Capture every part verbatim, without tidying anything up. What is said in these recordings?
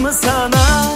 mısan ay?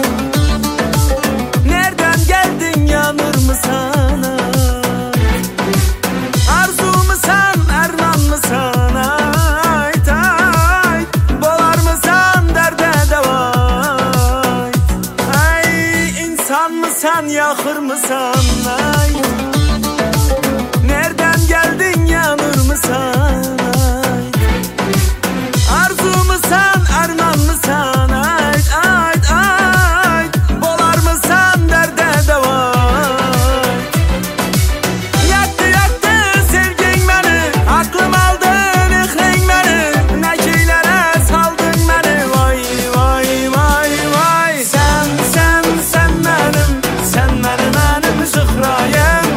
Nereden geldin yanır mısan ay? Arzu mısan erman mısan ay? Ay bolar mısan derde devay? Ay insan mısan yakır mısan ay? Nereden geldin yanır mısan ay? Arzu mısan erman mısan ay? Ay ay bolar mısan derde devay? Yaktı yaktı sevgin beni, aklım aldın ıhlen beni, ne şeylere saldın beni, vay vay vay vay. Sen sen sen benim, sen benim benim zıhrayım.